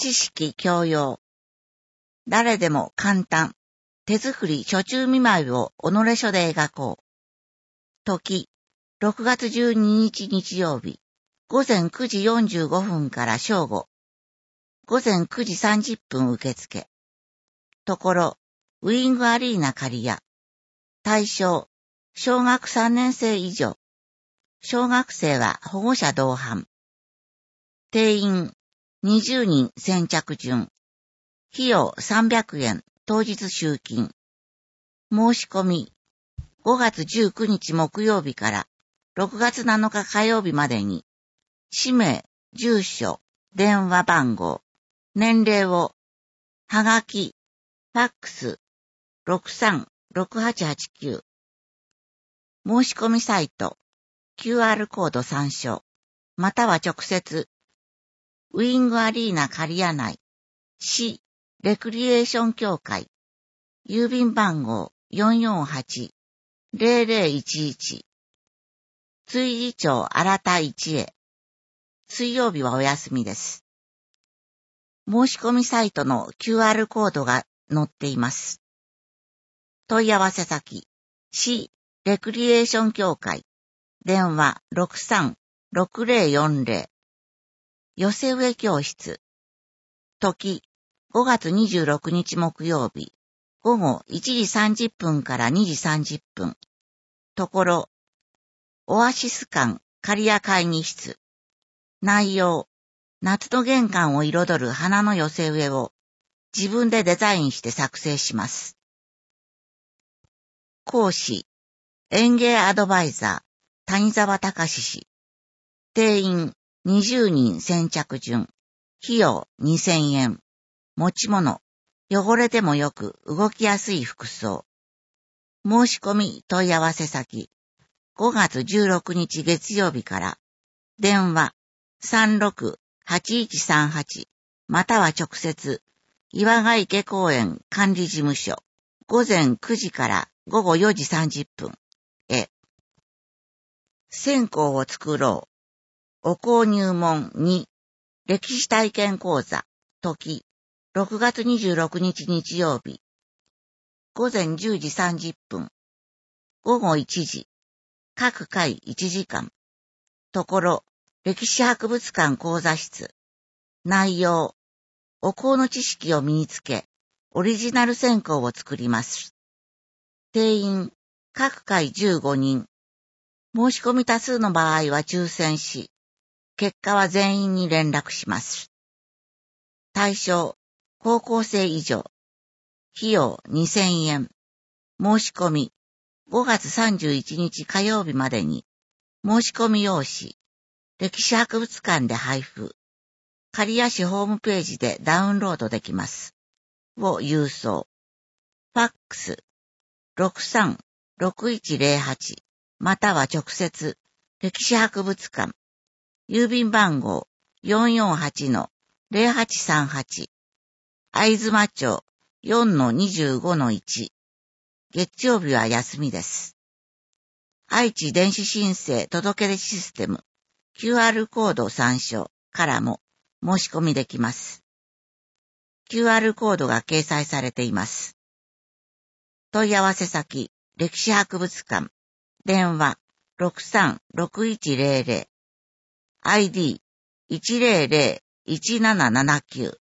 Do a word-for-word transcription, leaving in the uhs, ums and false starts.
知識教養。誰でも簡単。手作り暑中見舞いを己書で描こう。時、ろくがつじゅうににち日曜日、午前くじよんじゅうごふんから正午。午前くじさんじゅっぷん受付。ところ、ウイングアリーナ刈谷。対象、小学さんねんせい以上。小学生は保護者同伴。定員、にじゅうにん先着順。費用さんびゃくえん、当日集金。申し込み、ごがつじゅうくにち木曜日からろくがつなのか火曜日までに、氏名、住所、電話番号、年齢を、はがき、ファックス、ろくさんろくはちはちきゅう。申し込みサイト、キューアール コード参照、または直接、ウイングアリーナ刈谷内、市、レクリエーション協会、郵便番号 よんよんはちゼロゼロいちいち、追事長新田一へ。水曜日はお休みです。申し込みサイトの キューアール コードが載っています。問い合わせ先、市レクリエーション協会、電話 ろくさんろくゼロよんゼロ、寄せ植え教室、時、ごがつにじゅうろくにち木曜日、午後いちじさんじゅっぷんからにじさんじゅっぷん、ところ、オアシス館刈谷会議室、内容、夏の玄関を彩る花の寄せ植えを自分でデザインして作成します。講師、園芸アドバイザー、谷沢隆氏。定員にじゅうにん先着順。費用にせんえん。持ち物、汚れてもよく動きやすい服装。申し込み問い合わせ先、ごがつじゅうろくにち月曜日から、電話さんろくはちいちさんはち、または直接、岩ヶ池公園管理事務所、午前くじから午後よじさんじゅっぷんへ。線香を作ろう。お香入門に、歴史体験講座、時、ろくがつにじゅうろくにち日曜日、午前じゅうじさんじゅっぷん、午後いちじ、各回いちじかん、ところ、歴史博物館講座室、内容、お香の知識を身につけ、オリジナル線香を作ります。定員、各回じゅうごにん、申し込み多数の場合は抽選し、結果は全員に連絡します。対象、高校生以上。費用にせんえん。申し込み、ごがつさんじゅういちにち火曜日までに、申し込み用紙、歴史博物館で配布。刈谷市ホームページでダウンロードできます。を郵送。ファックス、ろくさんろくいちゼロはち、または直接、歴史博物館。郵便番号 よんよんはちのゼロはちさんはち、会津間町 よんのにじゅうごのいち、月曜日は休みです。愛知電子申請届出システム キューアール コード参照からも申し込みできます。キューアール コードが掲載されています。問い合わせ先、歴史博物館、電話 ろくさんろくいちゼロゼロ、アイディーいちゼロゼロいちななななきゅう、